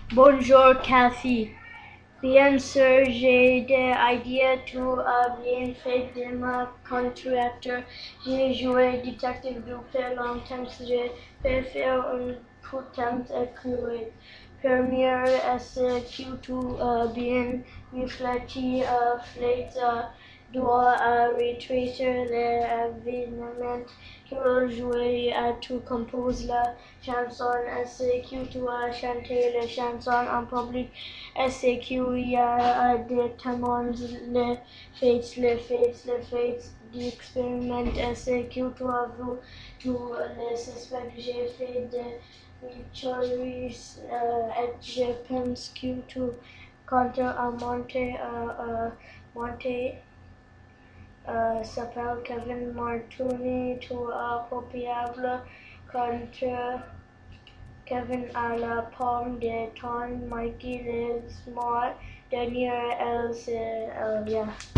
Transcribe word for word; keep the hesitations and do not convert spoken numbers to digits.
Bonjour Kathy. Bien sûr, j'ai des idées, tu as bien fait de me contracter. J'ai joué détective depuis longtemps, j'ai fait faire un putain écrire. Première essai que tu as bien réfléchi à Fleita doit à retracer les événements que jouer à tu composes la chanson, essai que tu as chanté les chansons en public, essai qu'il y a des témoins, les faits, les faits, les faits d'expériment, essai que tu as vu tous les suspects, j'ai fait des victories uh, et je pense que tu comptes à monter à uh, monter uh, s'appelle Kevin Martoni, tu as copiable contre Kevin à la pomme de ton Mikey les Smart, dernier elle c'est, uh, yeah.